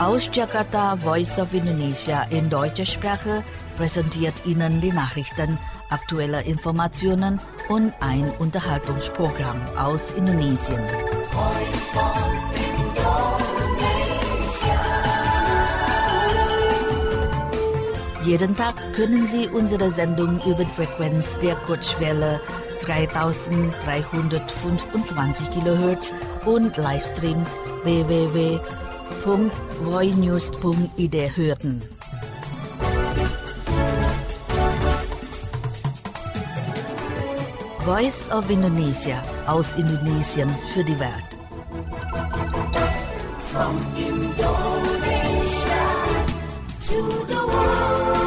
Aus Jakarta, Voice of Indonesia in deutscher Sprache präsentiert Ihnen die Nachrichten, aktuelle Informationen und ein Unterhaltungsprogramm aus Indonesien. Jeden Tag können Sie unsere Sendung über die Frequenz der Kurzwelle 3325 kHz und Livestream www.voinews.id hören. Voice of Indonesia aus Indonesien für die Welt. From Indonesia to the world.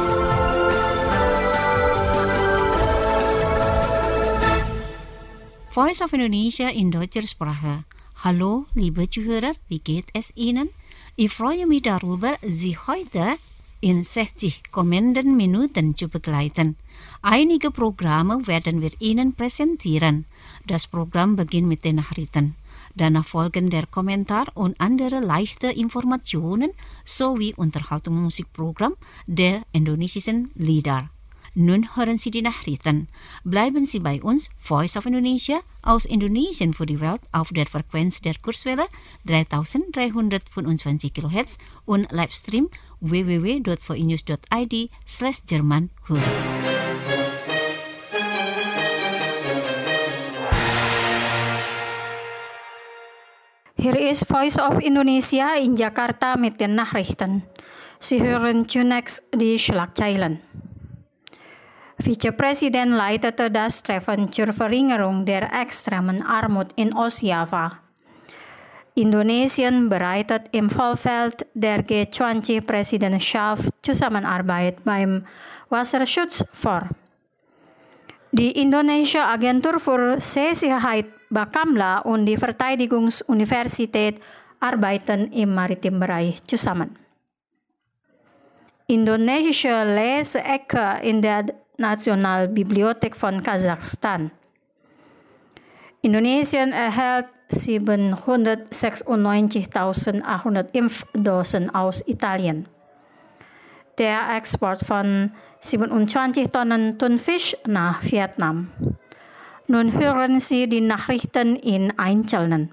Voice of Indonesia in deutscher Sprache. Hallo, liebe Zuhörer, wie geht es Ihnen? Ich freue mich darüber, Sie heute in 60 kommenden Minuten zu begleiten. Einige Programme werden wir Ihnen präsentieren. Das Programm beginnt mit den Nachrichten. Danach folgen der Kommentar und andere leichte Informationen sowie Unterhaltungsmusikprogramm der indonesischen Lieder. Nun hören Sie die Nachrichten. Bleiben Sie bei uns, Voice of Indonesia, aus Indonesien für die Welt auf der Frequenz der Kurzwelle 3325 kHz und Livestream www.voinews.id/Jerman hören. Hier ist Voice of Indonesia in Jakarta mit den Nachrichten. Sie hören zunächst die Schlagzeilen. Vizepräsident leitete das Treffen zur Verringerung der extremen Armut in Ostjava. Indonesien bereitet im Vorfeld der G20-Präsidentschaft Zusammenarbeit beim Wasserschutz vor. Die Indonesische Agentur für Seesicherheit Bakamla und die Verteidigungsuniversität arbeiten im maritimen Bereich zusammen. Indonesische Leseecke in der Nationalbibliothek von Kasachstan. Indonesien erhält 796.800 Impfdosen aus Italien. Der Export von 27 Tonnen Thunfisch nach Vietnam. Nun hören Sie die Nachrichten in Einzelnen.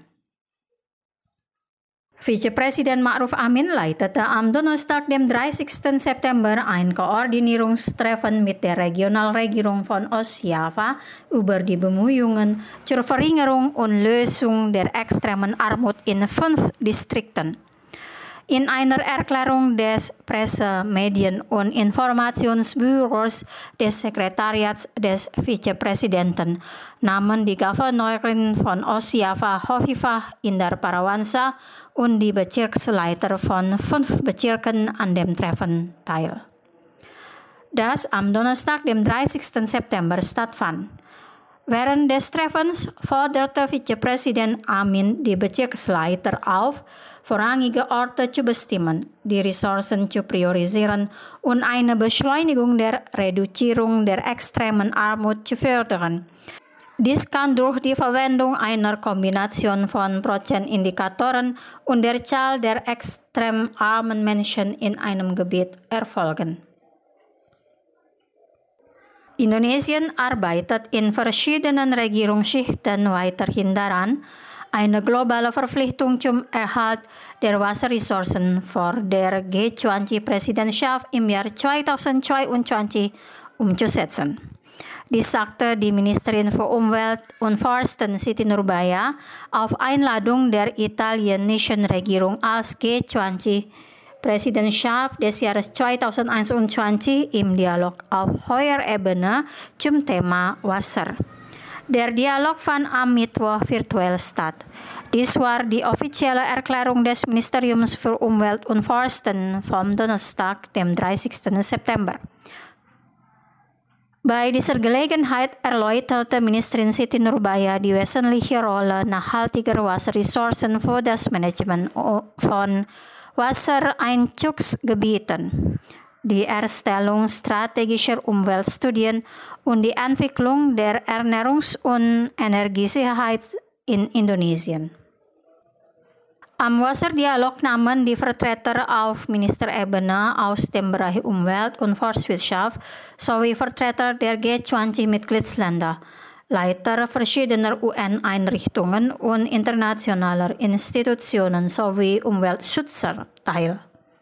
Vizepräsident Ma'ruf Amin leitete am Donnerstag, dem 30. September, ein Koordinierungstreffen mit der Regionalregierung von Ostjava über die Bemühungen zur Verringerung und Lösung der extremen Armut in 5 Distrikten. In einer Erklärung des Presse-, Medien- und Informationsbüros des Sekretariats des Vizepräsidenten nahmen die Gouverneurin von Ostjava Hovifah Indar Parawansa und die Bezirksleiter von 5 Bezirken an dem Treffen teil, das am Donnerstag, dem 30. September stattfand. Während des Treffens forderte Vizepräsident Amin die Bezirksleiter auf, vorrangige Orte zu bestimmen, die Ressourcen zu priorisieren und eine Beschleunigung der Reduzierung der extremen Armut zu fördern. Dies kann durch die Verwendung einer Kombination von Prozentindikatoren und der Zahl der extrem armen Menschen in einem Gebiet erfolgen. Indonesien arbeitet in verschiedenen Regierungsschichten weiterhin daran, eine globale Verpflichtung zum Erhalt der Wasserressourcen vor der G20-Präsidentschaft im Jahr 2022 umzusetzen. Dies sagte die Ministerin für Umwelt und Forsten Siti Nurbaya auf Einladung der italienischen Regierung als G20-Präsidentschaft des Jahres 2021 im Dialog auf hoher Ebene zum Thema Wasser. Der Dialog fand am Mittwoch virtuell statt. Dies war die offizielle Erklärung des Ministeriums für Umwelt und Forsten vom Donnerstag, dem 30. September. Bei dieser Gelegenheit erläuterte Ministerin Siti Nurbaya die wesentliche Rolle nachhaltiger Wasserressourcen für das Management von Wassereinzugsgebieten, die Erstellung strategischer Umweltstudien und die Entwicklung der Ernährungs- und Energiesicherheit in Indonesien. Am Wasserdialog nahmen die Vertreter auf Ministerebene aus dem Bereich Umwelt und Forstwirtschaft sowie Vertreter der G20-Mitgliedsländer, Leiter verschiedener UN-Einrichtungen und internationaler Institutionen sowie Umweltschützer teil.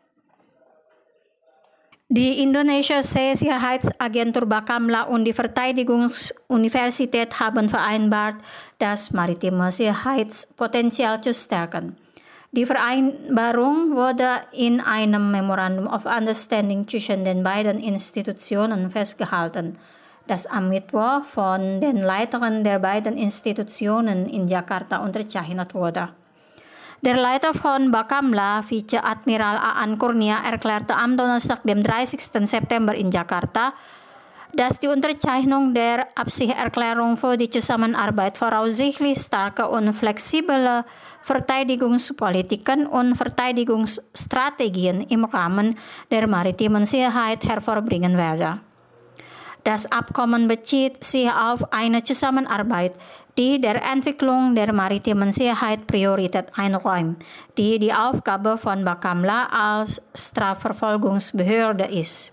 Die Indonesische Seesicherheitsagentur Bakamla und die Verteidigungsuniversität haben vereinbart, das maritime Sicherheitspotenzial zu stärken. Die Vereinbarung wurde in einem Memorandum of Understanding zwischen den beiden Institutionen festgehalten, das am Mittwoch von den Leitern der beiden Institutionen in Jakarta unterzeichnet wurde. Der Leiter von Bakamla, Vize-Admiral Aan Kurnia, erklärte am Donnerstag, dem 30. September in Jakarta, dass die Unterzeichnung der Absichtserklärung für die Zusammenarbeit voraussichtlich starke und flexible Verteidigungspolitiken und Verteidigungsstrategien im Rahmen der maritimen Sicherheit hervorbringen werde. Das Abkommen bezieht sich auf eine Zusammenarbeit, die der Entwicklung der maritimen Sicherheit Priorität einräumt, die die Aufgabe von Bakamla als Strafverfolgungsbehörde ist.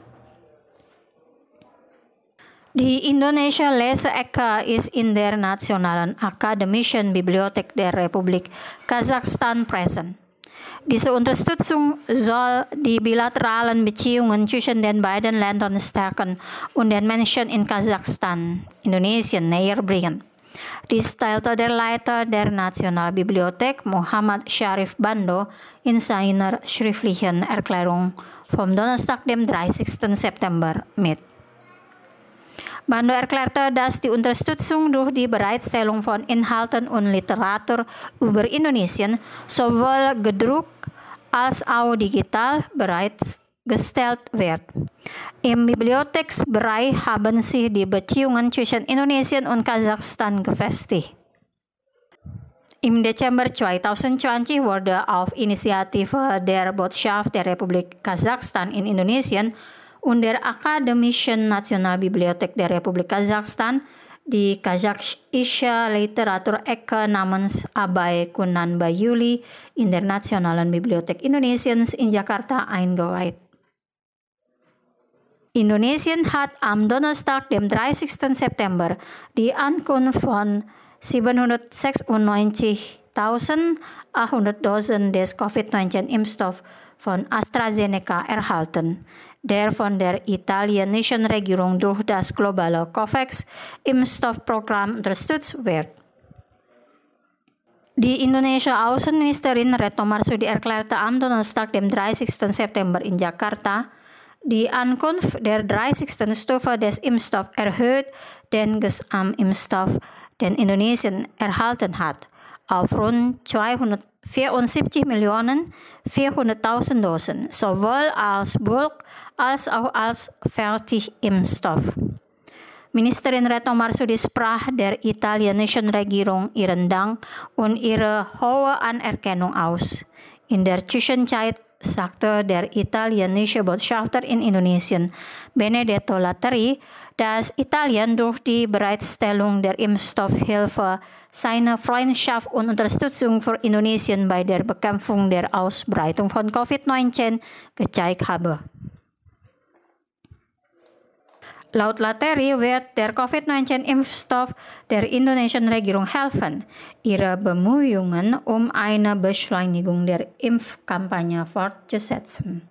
Die indonesische Leseecke ist in der Nationalen Akademischen Bibliothek der Republik Kasachstan präsent. Diese Unterstützung soll die bilateralen Beziehungen zwischen den beiden Ländern stärken und den Menschen in Kasachstan, Indonesien, näher bringen. Dies teilte der Leiter der Nationalbibliothek Muhammad Syarif Bando in seiner schriftlichen Erklärung vom Donnerstag, dem 30. September mit. Bando erklärte, dass die Unterstützung durch die Bereitstellung von Inhalten und Literatur über Indonesien sowohl gedruckt als auch digital bereitgestellt wird. Im Bibliotheksbereich haben sich die Beziehungen zwischen Indonesien und Kasachstan gefestigt. Im Dezember 2020 wurde auf Initiative der Botschaft der Republik Kasachstan in Indonesien und der Akademischen Nationalbibliothek der Republik Kasachstan die kasachische Literaturecke namens Abay Kunanbayuli in der Nationalen Bibliothek Indonesiens in Jakarta eingeweiht. Indonesien hat am Donnerstag, dem 30. September, die Ankunft von 796.800 Dosen des Covid-19-Impfstoffs von AstraZeneca erhalten, der von der italienischen Regierung durch das globale COVAX-Impfstoffprogramm unterstützt wird. Die indonesische Außenministerin Retno Marsudi erklärte am Donnerstag, dem 30. September in Jakarta, die Ankunft der 30. Stufe des Impfstoffs erhöht den Gesamtimpfstoff, den Indonesien erhalten hat, auf rund 274.400.000 Dosen, sowohl als Bulk- als auch als Fertigimpfstoff. Ministerin Retno Marsudi sprach der italienischen Regierung ihren Dank und ihre hohe Anerkennung aus. In der Zwischenzeit sagte der italienische Botschafter in Indonesien, Benedetto Latteri, dass Italien durch die Bereitstellung der Impfstoffhilfe seine Freundschaft und Unterstützung für Indonesien bei der Bekämpfung der Ausbreitung von Covid-19 gezeigt habe. Laut Latteri wird der Covid-19-Impfstoff der indonesischen Regierung helfen, ihre Bemühungen um eine Beschleunigung der Impfkampagne fortzusetzen.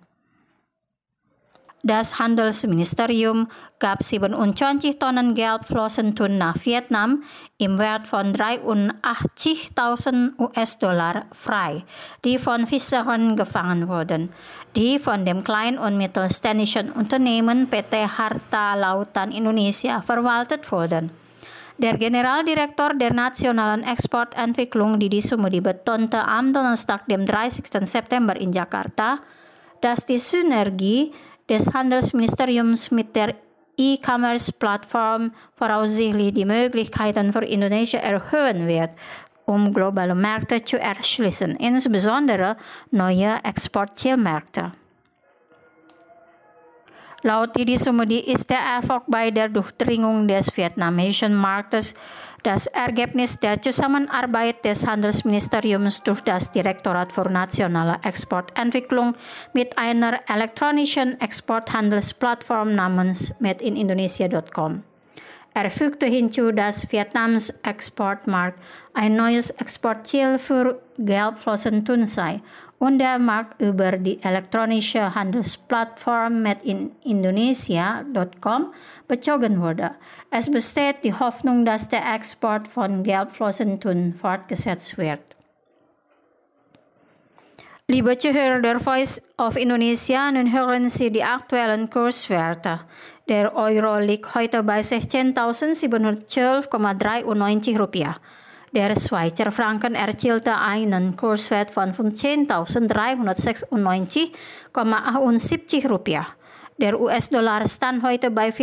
Das Handelsministerium gab 27 Tonnen Gelbflossentun nach Vietnam im Wert von 83.000 US-Dollar frei, die von Fischern gefangen wurden, die von dem kleinen und mittelständischen Unternehmen PT Harta Lautan Indonesia verwaltet wurden. Der Generaldirektor der Nationalen Exportentwicklung Didi Sumudi betonte am Donnerstag, dem 30. September in Jakarta, dass die Synergie des Handelsministeriums mit der E-Commerce-Plattform voraussichtlich die Möglichkeiten für Indonesien erhöhen wird, um globale Märkte zu erschließen, insbesondere neue Exportzielmärkte. Laut die sumudi is der Erfolg bei der Durchdringung des vietnamesischen Marktes das Ergebnis der Zusammenarbeit des Handelsministeriums durch das Direktorat für nationale Exportentwicklung mit einer elektronischen Exporthandelsplattform namens madeinindonesia.com. Fügte hinzu, dass Vietnams Exportmarkt ein neues Exportziel für Gelbflossentun sei und der Markt über die elektronische Handelsplattform madeinindonesia.com bezogen wurde. Es besteht die Hoffnung, dass der Export von Gelbflossentun fortgesetzt wird. Liebe Zuhörer der Voice of Indonesia, nun hören Sie die aktuellen Kurswerte. Der Euro liegt heute bei 16.712,93 Rupiah. Der Schweizer Franken erzielte einen Kurswert von 15.396,78 Rupiah. Der US-Dollar stand heute bei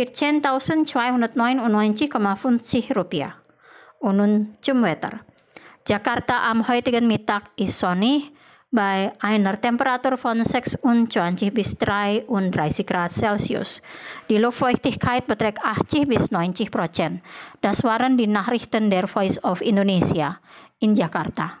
14.299,50 Rupiah. Und nun zum Wetter. Jakarta am heutigen Mittag ist sonnig bei einer Temperatur von 26 bis 33 Grad Celsius. Die Luftfeuchtigkeit beträgt 80 bis 90%. Das waren die Nachrichten der Voice of Indonesia in Jakarta.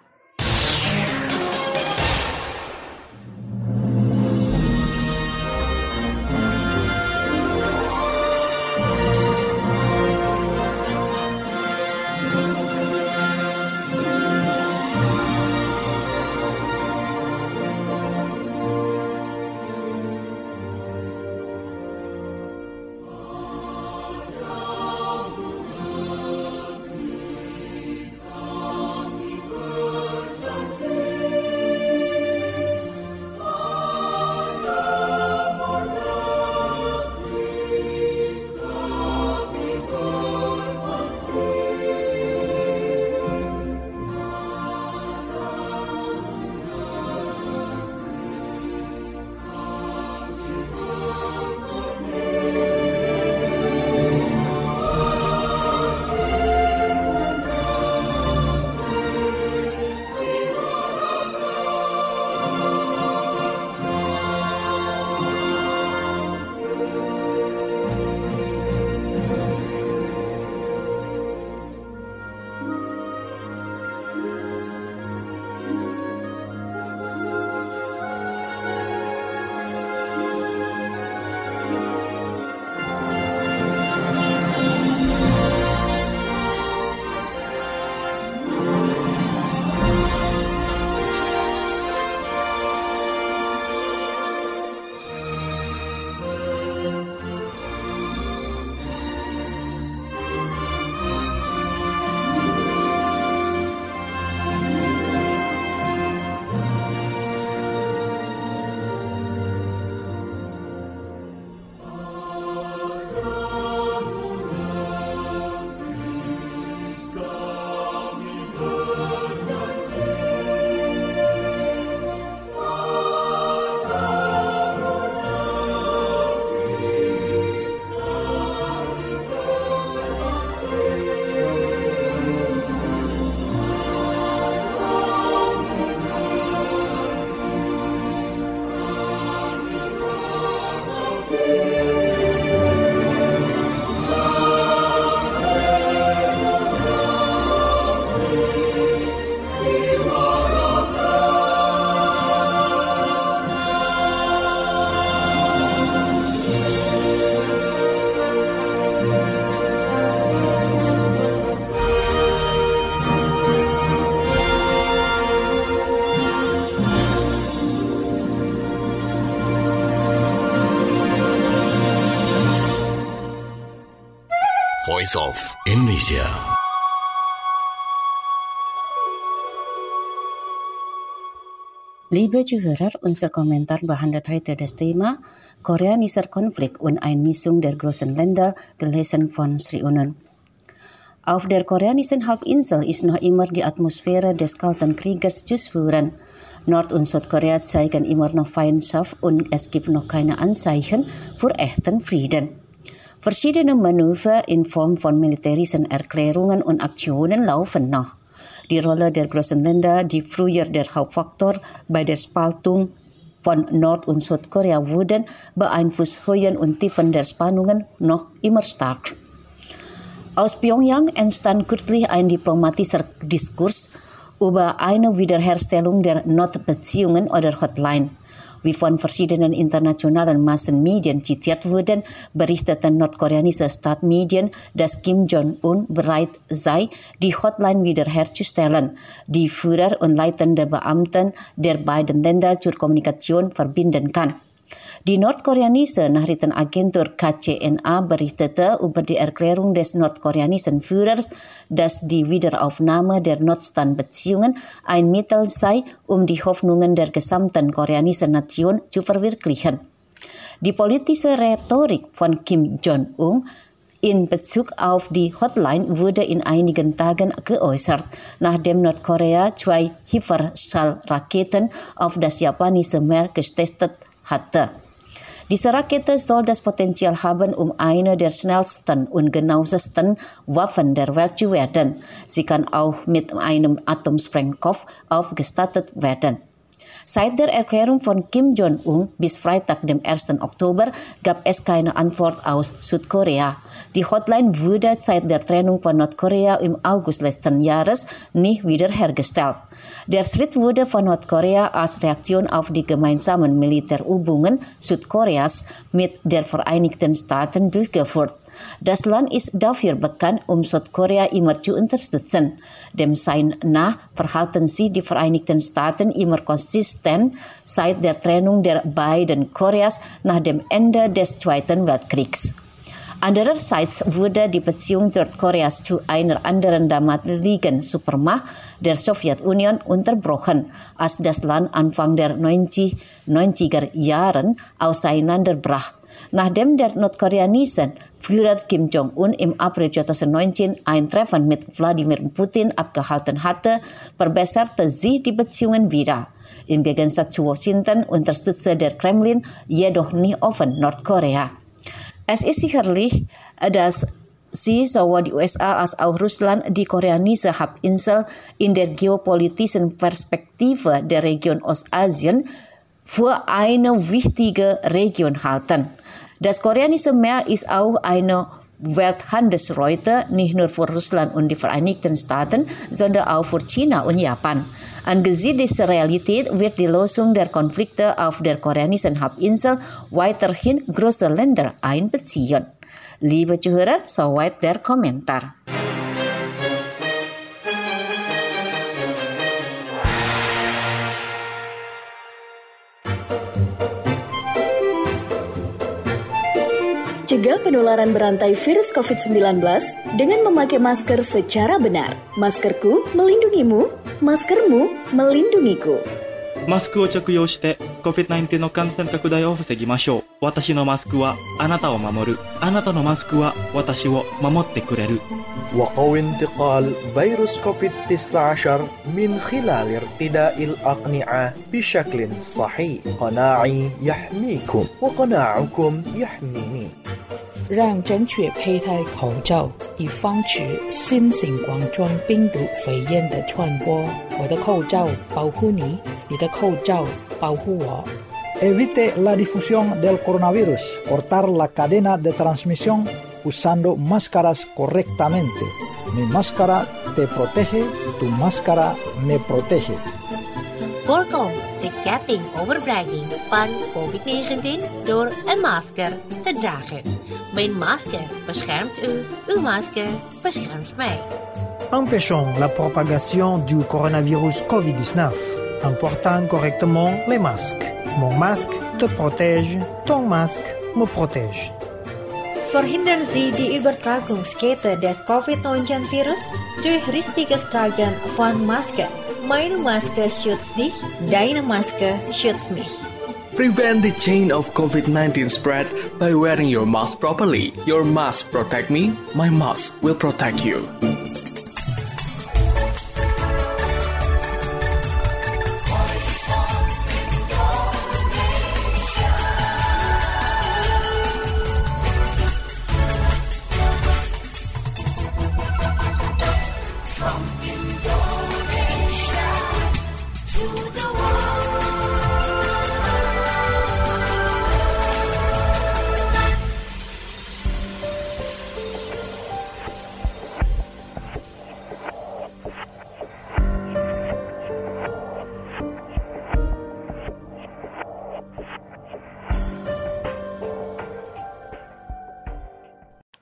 Voice of Indonesia. Liebe Zuhörer, unser Kommentar behandelt heute das Thema Koreanischer Konflikt und Einmischung der großen Länder, gelesen von Sri Unun. Auf der koreanischen Halbinsel ist noch immer die Atmosphäre des Kalten Krieges zu spüren. Nord- und Südkorea zeigen immer noch Feindschaft und es gibt noch keine Anzeichen für echten Frieden. Verschiedene Manöver in Form von militärischen Erklärungen und Aktionen laufen noch. Die Rolle der großen Länder, die früher der Hauptfaktor bei der Spaltung von Nord- und Südkorea wurden beeinflusst Höhen und Tiefen der Spannungen noch immer stark. Aus Pyongyang entstand kürzlich ein diplomatischer Diskurs über eine Wiederherstellung der Notbeziehungen oder Hotline. Wie von verschiedenen internationalen Massenmedien zitiert wurden, berichteten nordkoreanische Staatsmedien, dass Kim Jong-un bereit sei, die Hotline wiederherzustellen, die Führer und leitende Beamten der beiden Länder zur Kommunikation verbinden kann. Die nordkoreanische Nachrichtenagentur KCNA berichtete über die Erklärung des nordkoreanischen Führers, dass die Wiederaufnahme der Notstandbeziehungen ein Mittel sei, um die Hoffnungen der gesamten koreanischen Nation zu verwirklichen. Die politische Rhetorik von Kim Jong-un in Bezug auf die Hotline wurde in einigen Tagen geäußert, nachdem Nordkorea 2 Hypersonic-Raketen auf das japanische Meer getestet hatte. Diese Rakete soll das Potenzial haben, um eine der schnellsten und genauesten Waffen der Welt zu werden. Sie kann auch mit einem Atomsprengkopf ausgestattet werden. Seit der Erklärung von Kim Jong-un bis Freitag, dem 1. Oktober, gab es keine Antwort aus Südkorea. Die Hotline wurde seit der Trennung von Nordkorea im August letzten Jahres nicht wiederhergestellt. Der Schritt wurde von Nordkorea als Reaktion auf die gemeinsamen Militärübungen Südkoreas mit der Vereinigten Staaten durchgeführt. Das Land ist dafür bekannt, Südkorea immer zu unterstützen. Dem Sein nach verhalten sich die Vereinigten Staaten immer konsistent seit der Trennung der beiden Koreas nach dem Ende des Zweiten Weltkriegs. Andererseits wurde die Beziehung Nordkoreas zu einer anderen damaligen Supermacht, der Sowjetunion, unterbrochen, als das Land Anfang der 90er Jahren auseinanderbrach. Nachdem der nordkoreanische Führer Kim Jong-un im April 2019 ein Treffen mit Wladimir Putin abgehalten hatte, verbesserte sich die Beziehungen wieder. Im Gegensatz zu Washington unterstützte der Kremlin jedoch nicht offen Nordkorea. Es ist sicherlich, dass sie sowohl die USA als auch Russland die koreanische Halbinsel in der geopolitischen Perspektive der Region Ostasien für eine wichtige Region halten. Das koreanische Meer ist auch eine Welthandelsroute, nicht nur für Russland und die Vereinigten Staaten, sondern auch für China und Japan. Angesichts dieser Realität wird die Lösung der Konflikte auf der koreanischen Halbinsel weiterhin große Länder einbeziehen. Liebe Zuhörer, soweit der Kommentar. Cegah penularan berantai virus COVID-19 dengan memakai masker secara benar. Maskerku melindungimu, maskermu melindungiku. マスクを着用して COVID-19 の感染拡大を防ぎましょう。私のマスクはあなたを守る。あなたのマスクは私を守ってくれる。 وقوي انتقال فيروس كوفيد-19 من خلال ارتداء الأقنعة بشكل صحيح. قناعي يحميكم وقناعكم يحميني. 让正确佩戴口罩，以防止新型冠状病毒肺炎的传播。我的口罩保护你，你的口罩保护我。 Evite la difusión del coronavirus. Cortar la cadena de transmisión usando máscaras correctamente. Mi máscara te protege, tu máscara me protege. Voorkom de ketting overbrenging van COVID-19 door een masker te dragen. Mijn masker beschermt u, uw masker beschermt mij. Empêchons la propagation du coronavirus COVID-19 en portant correctement les masques. Mon masque te protège, ton masque me protège. Verhindern Sie die Übertragungskette des Covid-19-Virus durch richtiges Tragen von Maske. Meine Maske schützt dich, deine Maske schützt mich. Prevent the chain of COVID-19 spread by wearing your mask properly. Your mask protect me, my mask will protect you.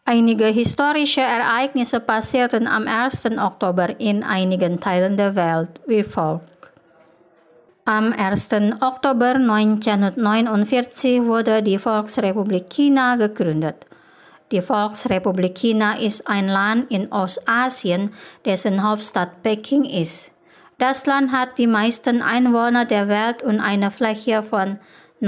Einige historische Ereignisse passierten am 1. Oktober in einigen Teilen der Welt wie folgt. Am 1. Oktober 1949 wurde die Volksrepublik China gegründet. Die Volksrepublik China ist ein Land in Ostasien, dessen Hauptstadt Peking ist. Das Land hat die meisten Einwohner der Welt und eine Fläche von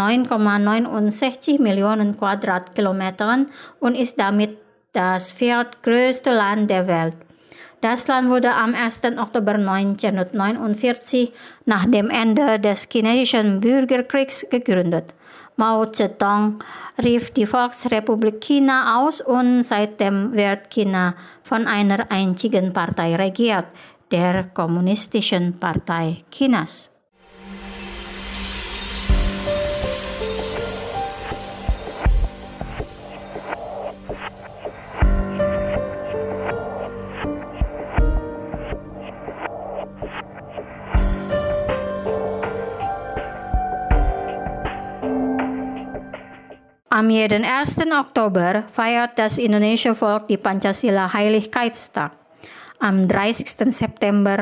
9,69 Millionen Quadratkilometern und ist damit das viertgrößte Land der Welt. Das Land wurde am 1. Oktober 1949 nach dem Ende des chinesischen Bürgerkriegs gegründet. Mao Zedong rief die Volksrepublik China aus und seitdem wird China von einer einzigen Partei regiert, der Kommunistischen Partei Chinas. Am jeden 1. Oktober feiert das indonesische Volk die Pancasila-Heiligkeitstag. Am 30. September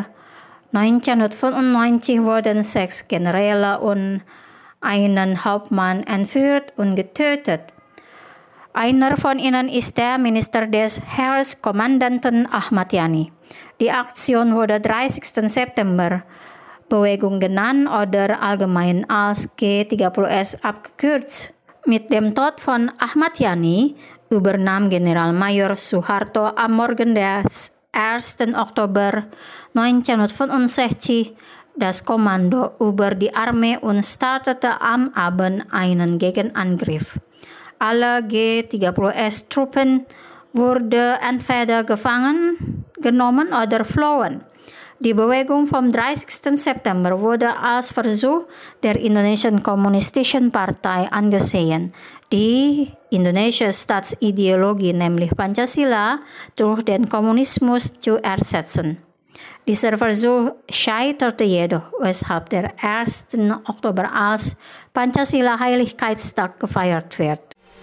1995 wurden 6 Generäle und einen Hauptmann entführt und getötet. Einer von ihnen ist der Minister des Heereskommandanten Ahmad Yani. Die Aktion wurde 30. September Bewegung genannt oder allgemein als G30S abgekürzt. Mit dem Tod von Ahmad Yani übernahm Generalmajor Suharto am Morgen des 1. Oktober 1965 das Kommando über die Armee und startete am Abend einen Gegenangriff. Alle G30S-Truppen wurden entweder gefangen genommen oder flohen. Die Bewegung vom 30. September wurde als Versuch der indonesischen Kommunistischen Partei angesehen, die indonesische Staatsideologie, nämlich Pancasila, durch den Kommunismus zu ersetzen. Dieser Versuch scheiterte jedoch, weshalb der 1. Oktober als Pancasila-Heiligkeitstag gefeiert wird.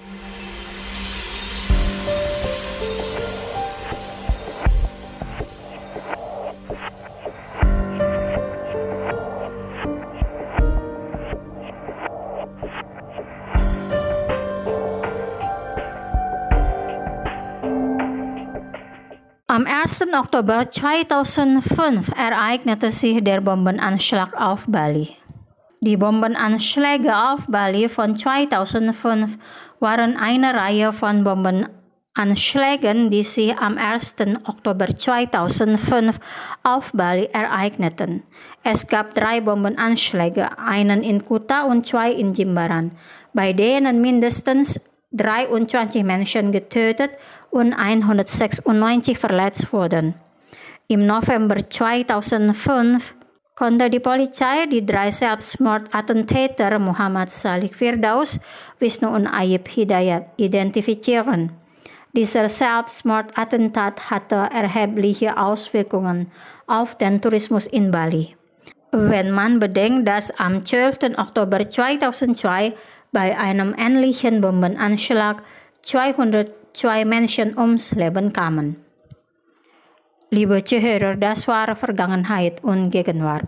Am 1. Oktober 2005 ereignete sich der Bombenanschlag auf Bali. Die Bombenanschläge auf Bali von 2005 waren eine Reihe von Bombenanschlägen, die sich am 1. Oktober 2005 auf Bali ereigneten. Es gab 3 Bombenanschläge, einen in Kuta und 2 in Jimbaran, bei denen mindestens 23 Menschen getötet und 196 verletzt wurden. Im November 2005 konnte die Polizei die 3 Selbstmordattentäter Muhammad Salih Firdaus, Wisnu und Ayub Hidayat identifizieren. Dieser Selbstmordattentat hatte erhebliche Auswirkungen auf den Tourismus in Bali. Wenn man bedenkt, dass am 12. Oktober 2002 bei einem ähnlichen Bombenanschlag 202 Menschen ums Leben kamen. Liebe Zuhörer, das war Vergangenheit und Gegenwart.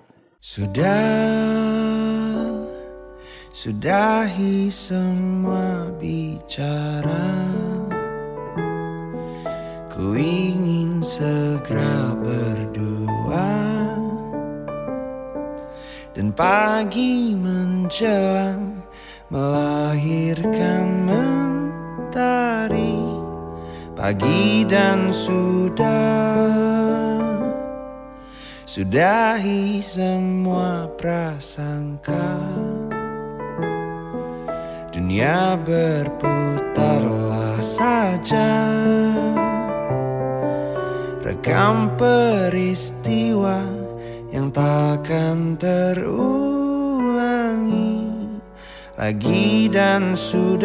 Sudahi semua bicara, ku ingin segera berdua, dan pagi menjelang melahirkan mentari, pagi dan sudahi semua prasangka, dunia berputarlah saja, rekam peristiwa yang takkan terulangi lagi dan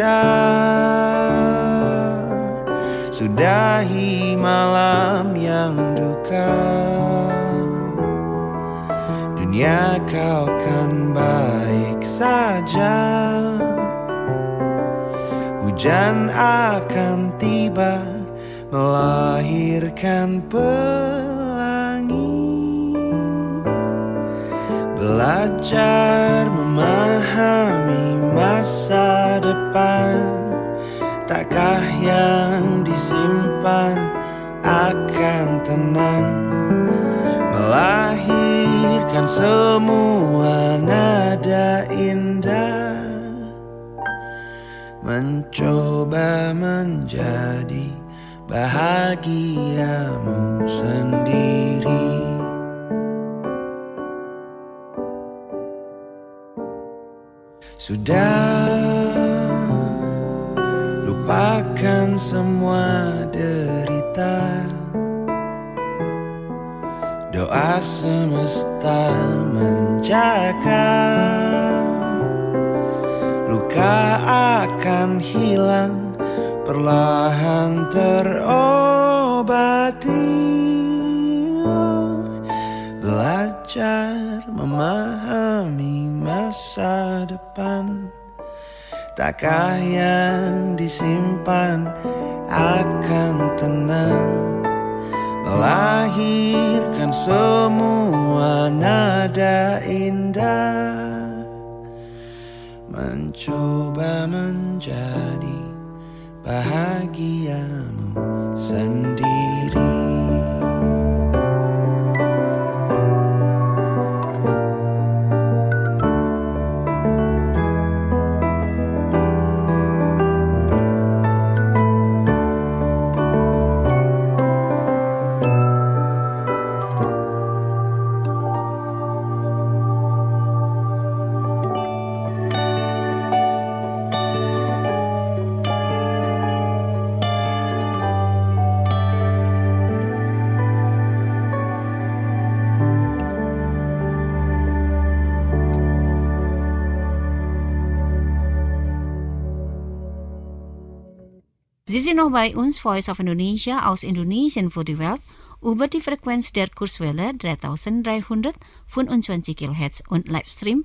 sudahi malam yang duka, dunia kau kan baik saja, hujan akan tiba melahirkan pelangi. Belajar memahami masa depan, takkah yang disimpan akan tenang, melahirkan semua nada indah, mencoba menjadi bahagiamu sendiri. Sudah, lupakan semua derita, doa semesta menjaga. Luka akan hilang, perlahan terobati. Belajar memahami masa depan, takkah yang disimpan akan tenang, melahirkan semua nada indah, mencoba menjadi bahagiamu sendiri. Sie sind noch bei uns, Voice of Indonesia aus Indonesien für die Welt, über die Frequenz der Kurzwelle 3325 kHz und Livestream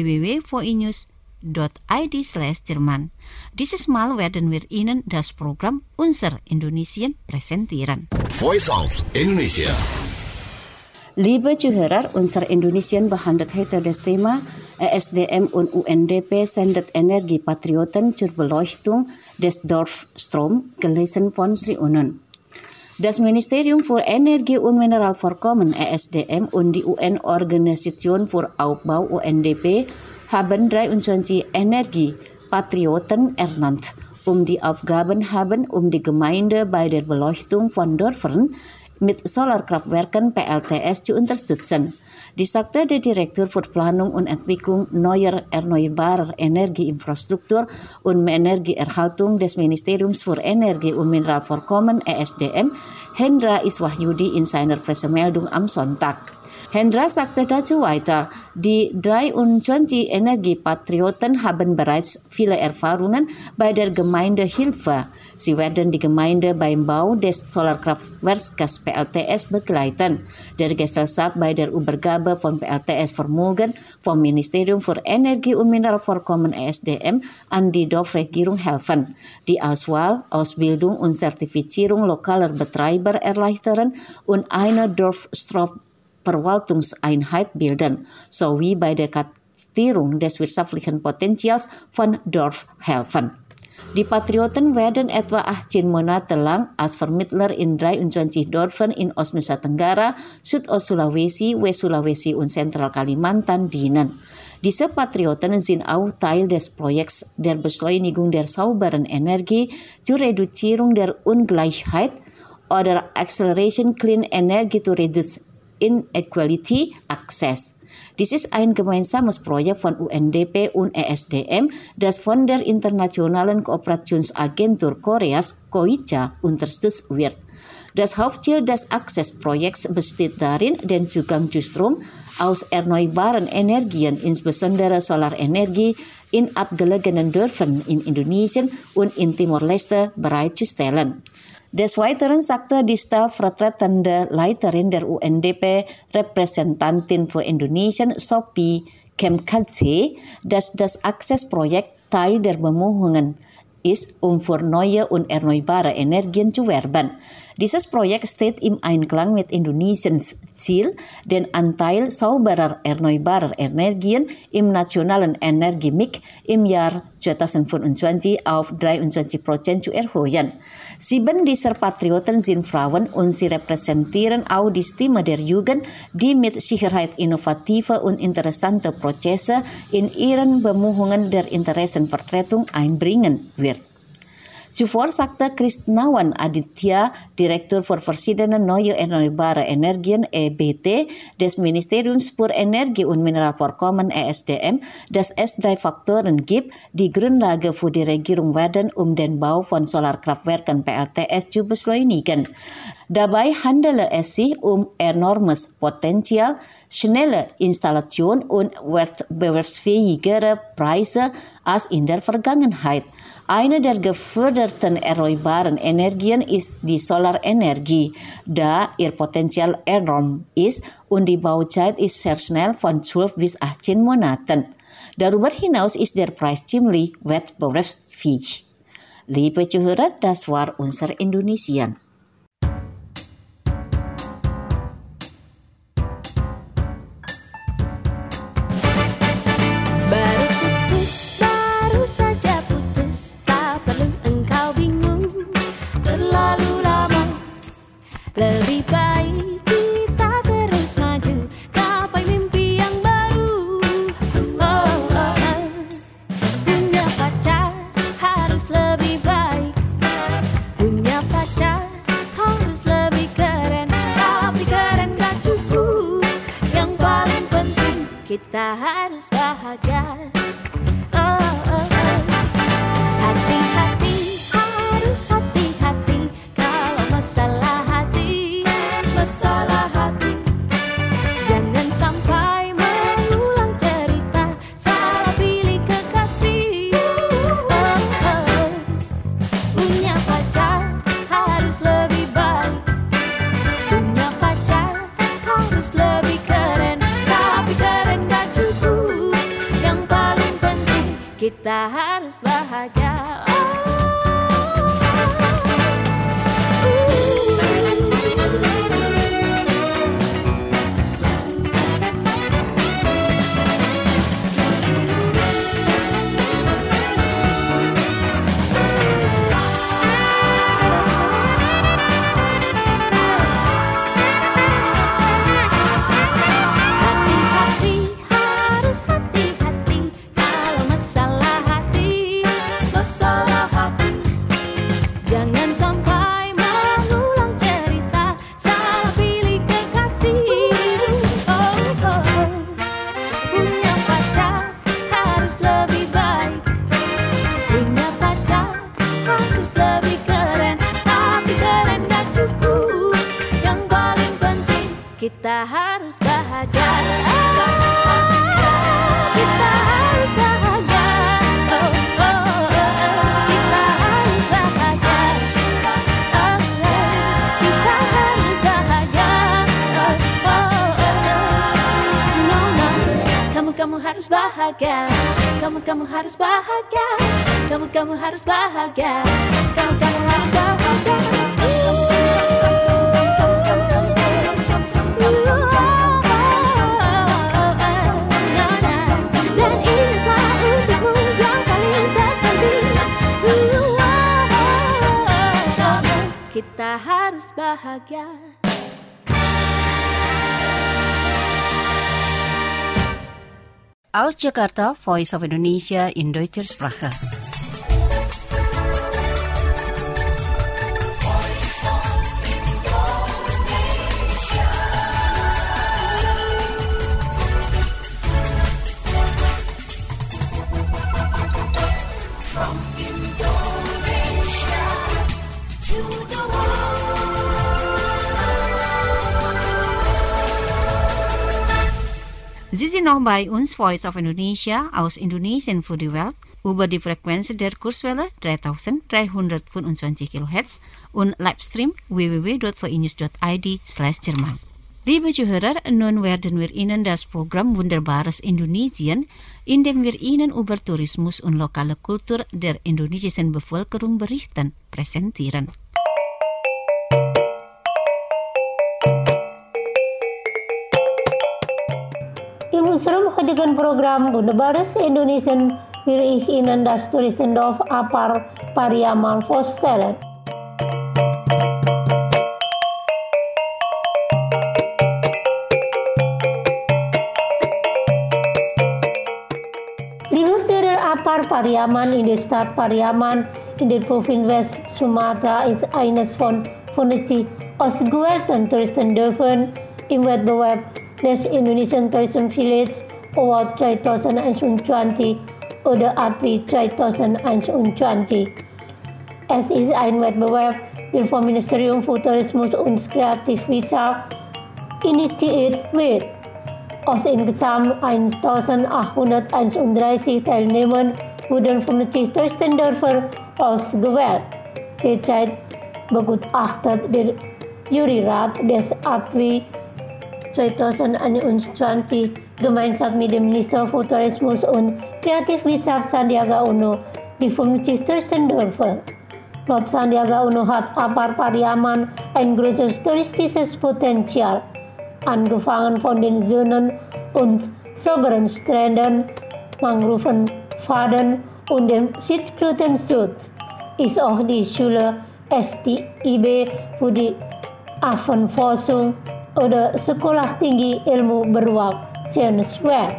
www.voinews.id/Jerman. Dieses Mal werden wir Ihnen das Programm Unser Indonesien präsentieren. Voice of Indonesia. Liebe Zuhörer, unser Indonesien behandelt heute das Thema ESDM und UNDP sendet Energiepatrioten zur Beleuchtung des Dorfstrom, gelesen von Sri Unon. Das Ministerium für Energie und Mineralvorkommen ESDM und die UN-Organisation für Aufbau UNDP haben 23 Energiepatrioten ernannt, die Aufgaben haben, die Gemeinde bei der Beleuchtung von Dörfern mit Solarkraftwerken PLTS zu unterstützen. Dies sagte der Direktor für Planung und Entwicklung neuer erneuerbarer Energieinfrastruktur und Energieerhaltung des Ministeriums für Energie und Mineralvorkommen ESDM, Hendra Iswahyudi, in seiner Pressemeldung am Sonntag. Hendra sagte dazu weiter, die 23 Energiepatrioten haben bereits viele Erfahrungen bei der Gemeindehilfe. Sie werden die Gemeinde beim Bau des Solarkraftwerks PLTS begleiten, der Gesellschaft bei der Übergabe von PLTS-Vermögen vom Ministerium für Energie und Mineralvorkommen ESDM an die Dorfregierung helfen, die Auswahl, Ausbildung und Zertifizierung lokaler Betreiber erleichtern und eine Dorfstromverwaltungseinheit bilden, sowie bei der Kartierung des wirtschaftlichen Potenzials von Dorf helfen. Die Patrioten werden etwa 18 Monate lang als Vermittler in 23 Dörfern in Ostnusa Tenggara, Südost-Sulawesi, West-Sulawesi und Zentral-Kalimantan dienen. Diese Patrioten sind auch Teil des Projekts der Beschleunigung der sauberen Energie zur Reduzierung der Ungleichheit oder Acceleration Clean Energy to Reduce Inequality Access. Dies ist ein gemeinsames Projekt von UNDP und ESDM, das von der Internationalen Kooperationsagentur Koreas, KOICA, unterstützt wird. Das Hauptziel des Access-Projekts besteht darin, den Zugang zu Strom aus erneuerbaren Energien, insbesondere Solarenergie, in abgelegenen Dörfern in Indonesien und in Timor-Leste bereitzustellen. Des Weiteren sagte die stellvertretende Leiterin der UNDP, Repräsentantin für Indonesien, Sophie Kemkadze, dass das Access-Projekt Teil der Bemühungen ist für neue und erneuerbare Energien zu werben. Dieses Projekt steht im Einklang mit Indonesiens Ziel, den Anteil sauberer erneuerbarer Energien im nationalen Energiemix im Jahr 2025 auf 23% zu erhöhen. 7 dieser Patrioten sind Frauen und sie repräsentieren auch die Stimme der Jugend, die mit Sicherheit innovative und interessante Prozesse in ihren Bemühungen der Interessenvertretung einbringen wird. Zuvor sagte Krisnawan Aditya, Direktur für verschiedene neue erneuerbare Energien EBT des Ministeriums für Energie und Mineralvorkommen ESDM, dass es 3 Faktoren gibt, die Grundlage für die Regierung werden, den Bau von Solarkraftwerken PLTS zu beschleunigen. Dabei handele es sich enormes Potenzial, schnelle Installation und wettbewerbsfähigere Preise als in der Vergangenheit. Eine der geförderten erneuerbaren Energien ist die Solarenergie, da ihr Potenzial enorm ist und die Bauzeit ist sehr schnell von 12 bis 18 Monaten. Darüber hinaus ist der Preis ziemlich wettbewerbsfähig. Liebe Zuhörer, das war unser Indonesian. Lebih baik kita terus maju, gapai mimpi yang baru. Punya pacar harus lebih baik, punya pacar harus lebih keren. Tapi keren gak cukup, yang paling penting kita harus bahagia. Hati-hati, harus hati-hati kalau masalah hati. Jangan sampai mengulang cerita, salah pilih kekasih. Punya pacar harus lebih baik, punya pacar harus lebih keren. Tapi keren gak cukup, yang paling penting kita harus bahagia. Jangan sampai mengulang cerita, salah pilih kekasih. Punya pacar harus lebih baik, punya pacar harus lebih keren. Tapi keren gak cukup, yang paling penting kita harus bahagia. Kita harus bahagia. Kamu harus bahagia, kamu harus bahagia, kamu harus bahagia, kamu harus bahagia. Dan inilah untukmu yang paling terpenting. Kita harus bahagia. Aus Jakarta, Voice of Indonesia in Deutscher Sprache. From Indonesia to the world. Sie sind noch bei uns, Voice of Indonesia, aus Indonesien für die Welt, über die Frequenz der Kurzwelle 3325 kHz und Livestream www.vinews.id/Jerman. Liebe Zuhörer, nun werden wir Ihnen das Programm Wunderbares Indonesien, in dem wir Ihnen über Tourismus und lokale Kultur der indonesischen Bevölkerung berichten, präsentieren. In unserem heutigen Programm Wunderbares Indonesien will ich Ihnen das Touristendorf Apar Pariaman vorstellen. Apar Pariaman in der Stadt Pariaman in der Provinz West Sumatra ist eines von 50 ausgewählten Touristendörfern im Wettbewerb des Indonesian Tourism Village Award 2021 oder ATVI 2021. Es ist ein Wettbewerb, der vom Ministerium für Tourismus und Kreativwirtschaft initiiert wird. Aus insgesamt 1831 Teilnehmern wurden 50 Touristendörfer ausgewählt. Derzeit begutachtet der Juryrat des ATVI 2021 gemeinsam mit dem Minister für Tourismus und Kreativwirtschaft Sandiaga Uno die 50 Touristendörfer. Laut Sandiaga Uno hat Apar Pariaman ein großes touristisches Potenzial. Angefangen von den Söhnen und sauberen Stränden, Mangrovenpfaden und dem Schildkrötenschutz ist auch die Schule STIB für die Affenforschung oder Sekolah Tinggi Ilmu Beruang sehenswert.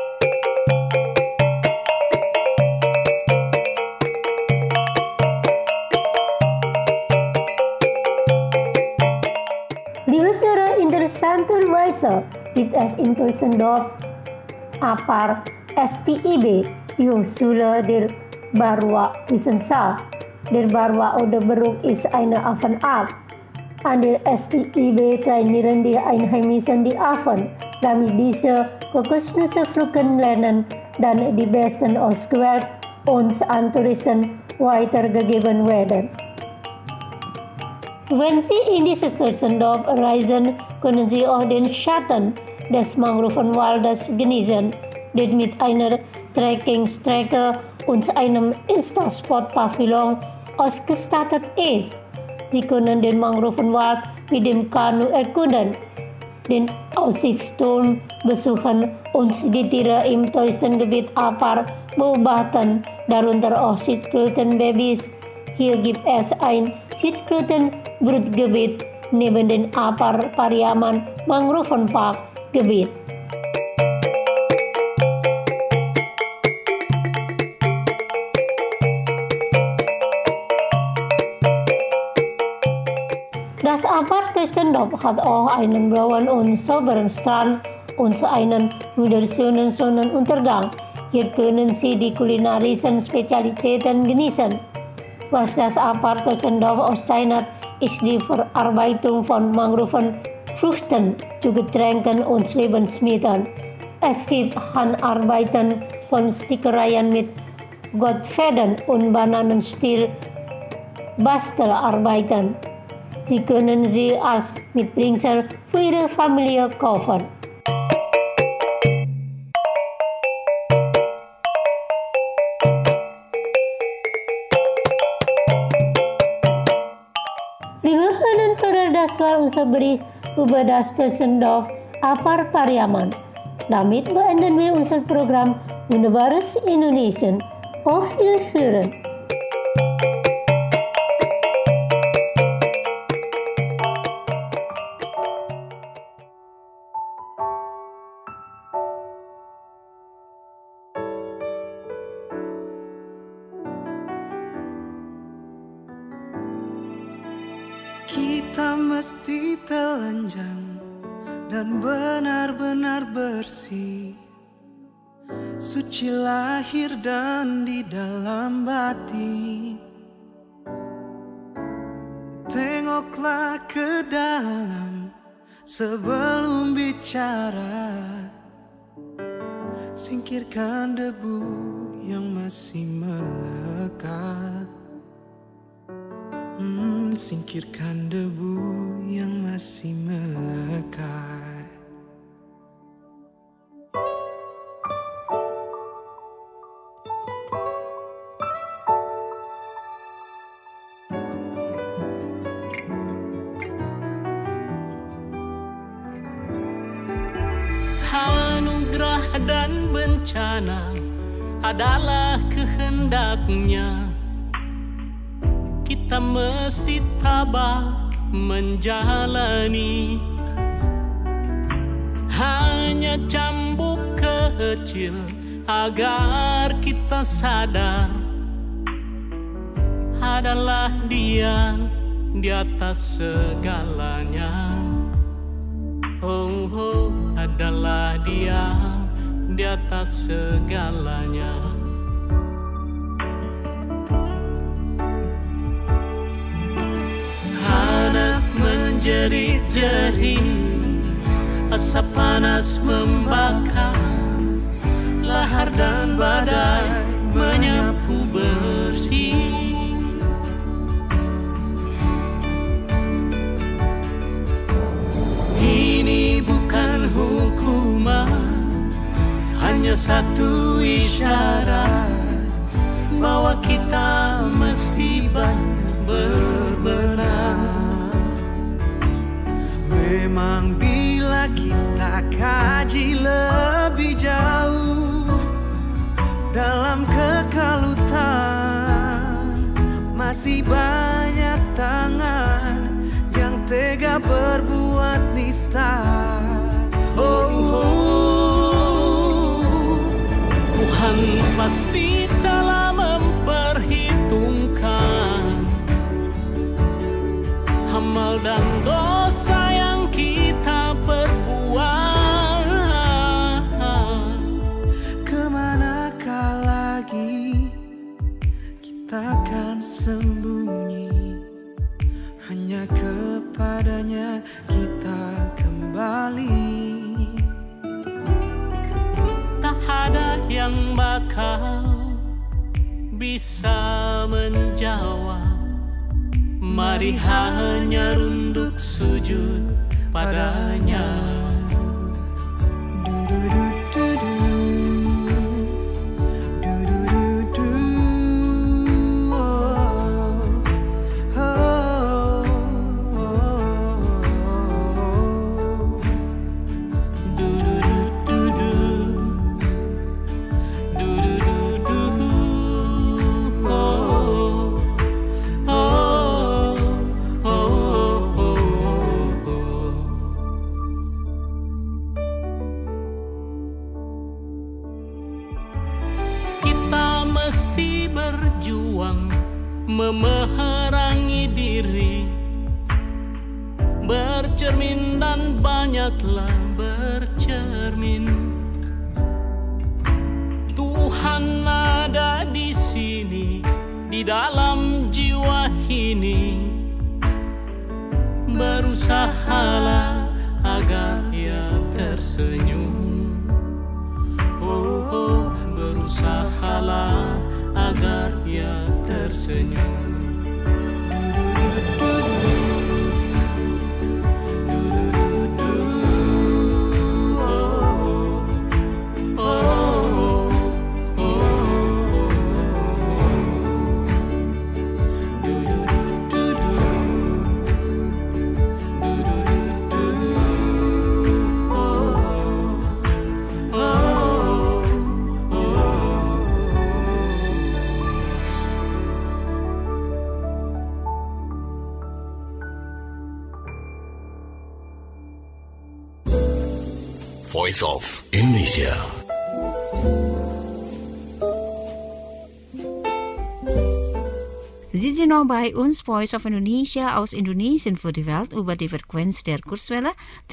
Liebe Zuhörer, interessanterweise gibt es in Touristendorf Apar STIB die Hochschule der Barwa-Wissenschaft. Der Barwa oder Beruf ist eine Affenart. An der STIB trainieren die Einheimischen die Affen, damit diese Kokosnüsse pflücken lernen, dann die besten ausgewählt und an Touristen weitergegeben werden. Wenn Sie in dieses Touristendorf reisen, können Sie auch den Schatten des Mangrovenwaldes genießen, der mit einer Trekkingstrecke und einem Insta-Spot-Pavillon ausgestattet ist. Sie können den Mangrovenwald mit dem Kanu erkunden, den Aussichtsturm besuchen und die Tiere im Touristengebiet Apar beobachten, darunter auch Schildkrötenbabys. Hier gibt es ein Schildkrötenbrutgebiet neben dem Apar Pariaman Mangrovenparkgebiet. Das Apar Touristendorf hat auch einen blauen und sauberen Strand und einen wunderschönen Sonnenuntergang. Hier können Sie die kulinarischen Spezialitäten genießen. Was das Apar Touristendorf auszeichnet, ist die Verarbeitung von Mangrovenfrüchten zu Getränken und Lebensmitteln. Es gibt Handarbeiten von Stickereien mit Goldfäden und Bananenstil-Bastelarbeiten. Sie können sie als Mitbringsel für Ihre Familie kaufen. Liebe Hörerinnen und Hörer, das war unser Bericht über das Touristendorf Apar Pariaman. Damit beenden wir unser Programm Wunderbares Indonesien. Auf Wiederhören! Kita mesti telanjang dan benar-benar bersih, suci lahir dan di dalam batin. Tengoklah ke dalam sebelum bicara, singkirkan debu yang masih melekat. singkirkan debu yang masih melekat. Anugerah dan bencana adalah kehendaknya. Kita mesti tabah menjalani. Hanya cambuk kecil agar kita sadar adalah Dia di atas segalanya. Oh, oh, adalah Dia di atas segalanya. Anak menjerit-jerit, asap panas membakar, lahar dan badai menyapu bersih. Ini bukan hukuman, hanya satu isyarat bahwa kita mesti berbenah. Memang bila kita kaji lebih jauh dalam kekalutan, masih banyak tangan yang tega berbuat nista. Oh, oh, Tuhan pasti telah memperhitungkan amal dan dosa yang kita perbuat. Kemanakah lagi kita akan sembunyi? Hanya kepadanya kita kembali. Tak ada yang bakal bisa menjawab. Mari hanya runduk sujud padanya. Memerangi diri, bercermin dan banyaklah bercermin. Tuhan ada di sini, di dalam jiwa ini. Berusahalah agar Ia tersenyum. Oh, oh, berusahalah agar Ia tersenyum. Voice of Indonesia. Sie sind noch bei uns, Voice of Indonesia aus Indonesien für die Welt über die Frequenz der Kurzwelle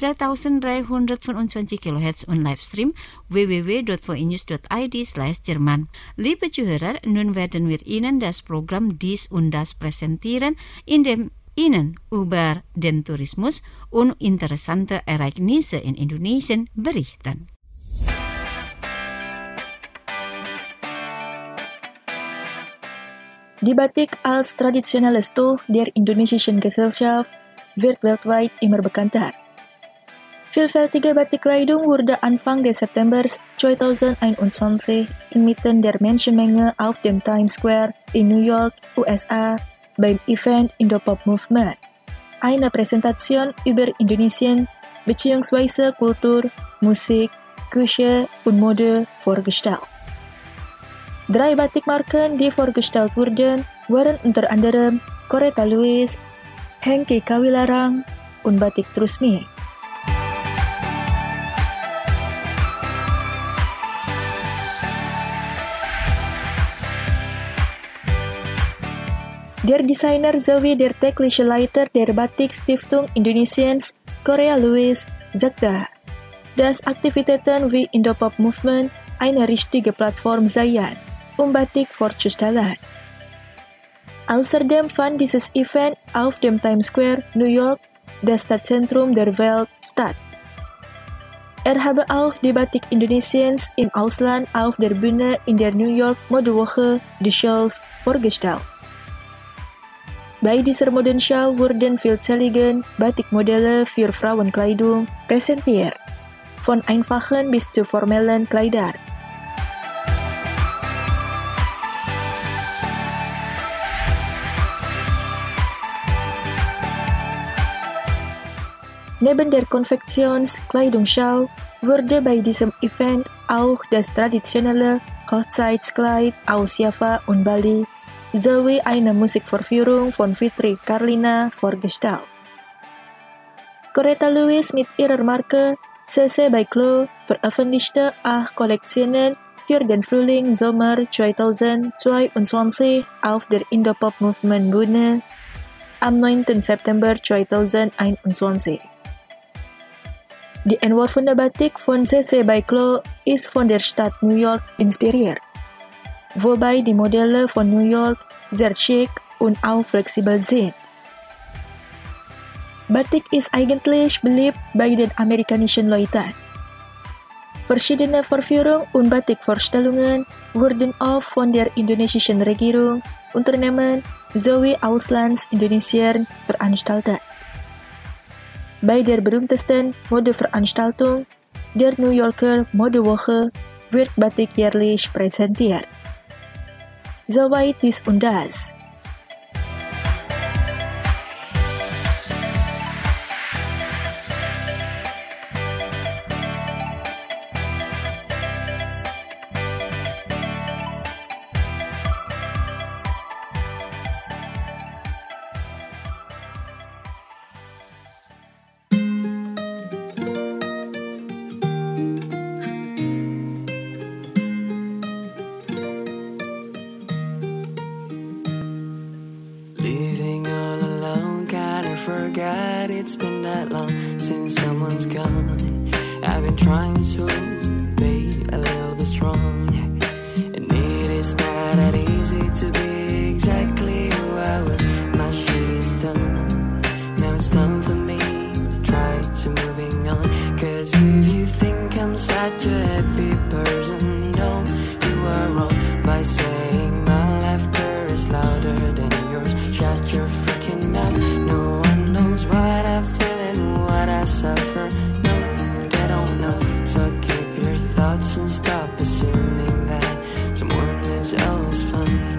3325 kHz und Livestream www.voinews.id/Jerman. Liebe Zuhörer, nun werden wir Ihnen das Programm Dies und Das präsentieren, in dem Ihnen über den Tourismus und interessante Ereignisse in Indonesien berichten. Die Batik als traditionelles Tuch der indonesischen Gesellschaft wird weltweit immer bekannter. Vielfältige Batikkleidung wurde Anfang des September 2021 inmitten der Menschenmenge auf dem Times Square in New York, USA, beim Event Indopop Movement, eine Präsentation über Indonesien bzw. Kultur, Musik, Küche und Mode vorgestellt. 3 Batikmarken, die vorgestellt wurden, waren unter anderem Coretta Lewis, Hengki Kawilarang und Batik Trusmi. Der Designer sowie der tägliche Leiter der Batik-Stiftung Indonesiens, Coretta Lewis, sagte, dass Aktivitäten wie Indopop Movement eine richtige Plattform seien, um Batik vorzustellen. Außerdem fand dieses Event auf dem Times Square, New York, das Stadtzentrum der Welt, statt. Er habe auch die Batik Indonesiens im Ausland auf der Bühne in der New York Modewoche The Shows vorgestellt. Bei dieser Modenshow wurden vielzählige Batikmodelle für Frauenkleidung präsentiert, von einfachen bis zu formellen Kleidern. Neben der Konfektionskleidungsschau wurde bei diesem Event auch das traditionelle Hochzeitskleid aus Java und Bali sowie eine Musikvorführung von Fitri Carlina vorgestellt. Coretta Lewis mit ihrer Marke CC by Chloe veröffentlichte 8 Kollektionen für den Frühling-Sommer 2022 auf der Indopop Movement Bühne am 9. September 2021. Die entworfene Batik von CC by Chloe ist von der Stadt New York inspiriert, wobei die Modelle von New York sehr schick und auch flexibel sind. Batik ist eigentlich beliebt bei den amerikanischen Leuten. Verschiedene Vorführungen und Batikvorstellungen wurden oft von der indonesischen Regierung, Unternehmen sowie Auslands-Indonesiern veranstaltet. Bei der berühmtesten Modeveranstaltung, der New Yorker Modewoche, wird Batik jährlich präsentiert. Soweit dies und das. Forgot it's been that long since someone's gone. I've been trying to be a little bit strong, and it is not that easy to be exactly who I was. My shit is done. Now it's time for me. Try to moving on, 'cause if you think I'm such a happy person, no, you are wrong by saying my laughter is louder than yours. Shut your freaking mouth. No one knows what I feel and what I suffer. No, they don't know. So keep your thoughts and stop assuming that someone is always fine.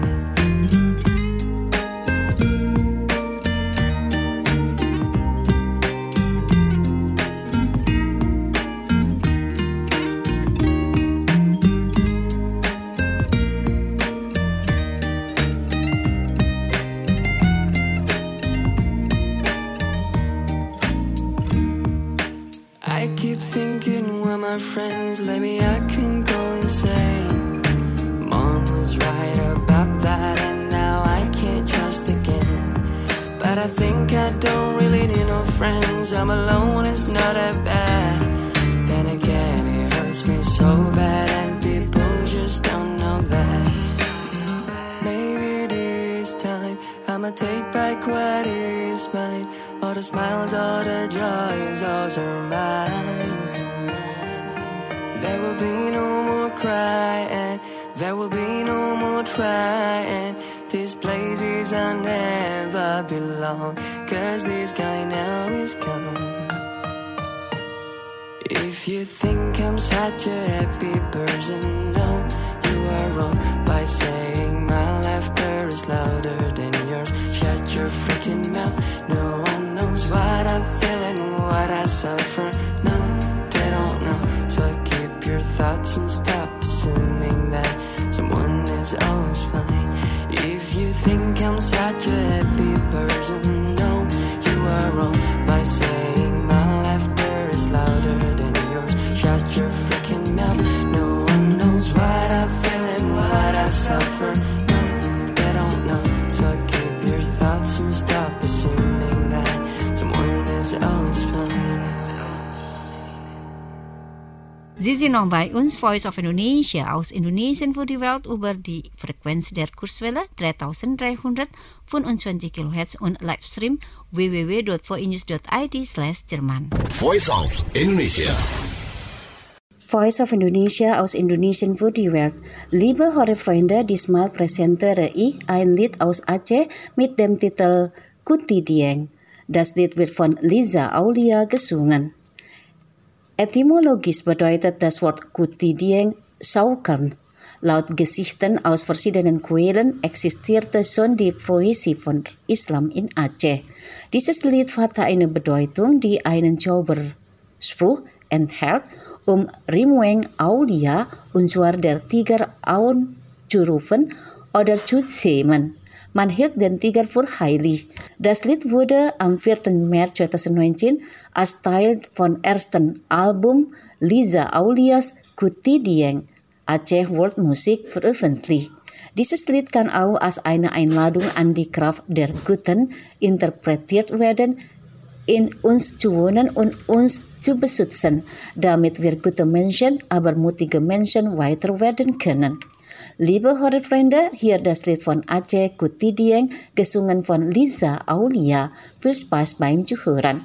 I keep thinking, well, my friends let me, I can go insane. Mom was right about that, and now I can't trust again. But I think I don't really need no friends. I'm alone, it's not that bad. Then again, it hurts me so bad, and people just don't know that. Maybe this time I'ma take back what is mine. All the smiles, all the joys, all are mine. There will be no more crying, there will be no more trying. This place daisies I'll never belong, 'cause this guy now is gone. If you think I'm such a happy person, no, you are wrong by saying my laughter is louder than yours. Shut your freaking mouth. No one knows what I feel and what I suffer. No, they don't know. So keep your thoughts and stop assuming that someone is always fine. If you think I'm such a happy person, no, you are wrong by saying my laughter is louder than yours. Shut your freaking mouth. No one knows what I feel and what I suffer. No, they don't know. So keep your thoughts and stop assuming that someone is always fine. Sie sind noch bei uns, Voice of Indonesia, aus Indonesien für die Welt über die Frequenz der Kurzwelle 3325 kHz und Livestream www.voinews.id/Jerman. Voice of Indonesia. Voice of Indonesia aus Indonesien für die Welt. Liebe Hörerfreunde, diesmal präsentiere ich ein Lied aus Aceh mit dem Titel Kuti Dieng. Das Lied wird von Liza Aulia gesungen. Etymologisch bedeutet das Wort Kuti Dieng Saukan. Laut Geschichten aus verschiedenen Quellen existierte schon die Poesie von Islam in Aceh. Dieses Lied hatte eine Bedeutung, die einen Zauberspruch enthält, Rimueng Aulia, Unsur der Tiger anzurufen oder zu zähmen. Man hielt den Tiger für heilig. Das Lied wurde am 4. März 2019 als Teil von ersten Album Liza Aulias Kuti Dieng, Aceh World Musik, veröffentlicht. Dieses Lied kann auch als eine Einladung an die Kraft der Guten interpretiert werden, in uns zu wohnen und uns zu beschützen, damit wir gute Menschen, aber mutige Menschen weiter werden können. Liebe Hörerfreunde, hier das Lied von Aceh Kuti Dieng, gesungen von Liza Aulia. Viel Spaß beim Zuhören.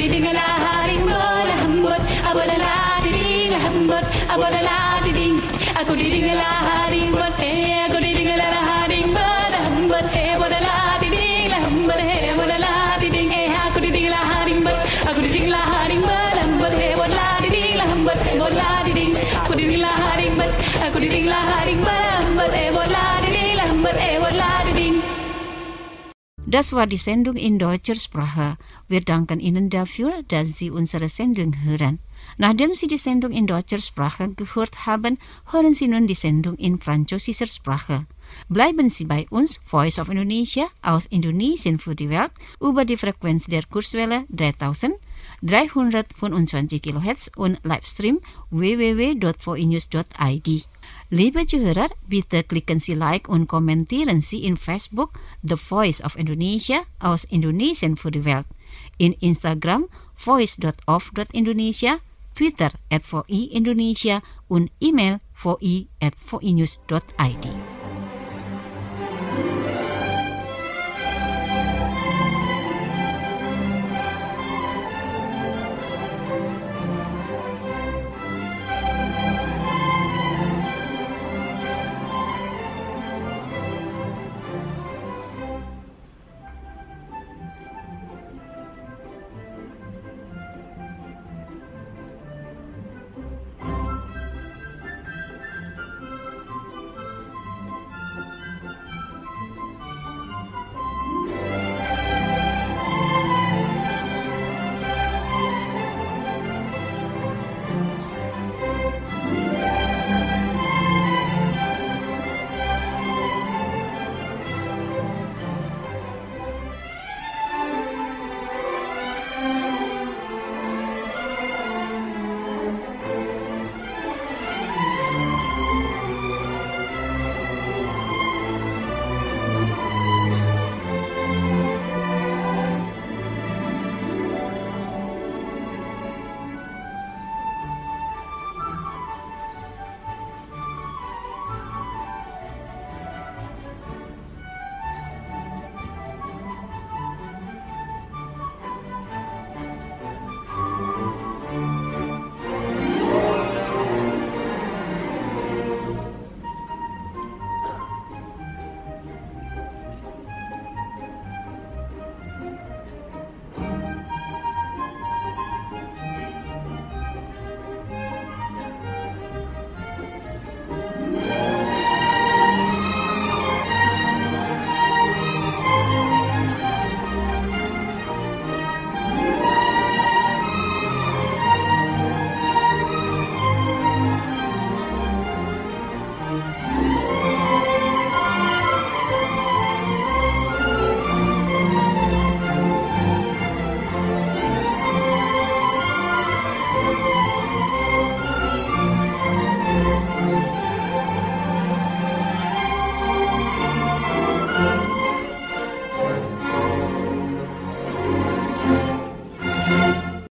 di ding la haring bola hambut abola la di ding la hambut abola la di ding aku di ding la haring bot aku di ding la haring bola hambut bola la di ding la hambut bola la di ding aku di ding la haring bot aku di ding la haring bola hambut bola la di ding la hambut bola di ding aku di ding la haring bot aku di ding la haring bola hambut bola di ding la hambut bola di ding. Das war die Sendung in deutscher Sprache. Wir danken Ihnen dafür, dass Sie unsere Sendung hören. Nachdem Sie die Sendung in deutscher Sprache gehört haben, hören Sie nun die Sendung in französischer Sprache. Bleiben Sie bei uns, Voice of Indonesia, aus Indonesien für die Welt, über die Frequenz der Kurzwelle 3325 kHz und Livestream www.voinews.id. Liebe Zuhörer, bitte klicken Sie Like und kommentieren Sie in Facebook The Voice of Indonesia aus Indonesien für die Welt, in Instagram voice.of.indonesia, Twitter @VI Indonesia und E-Mail voi@voinews.id.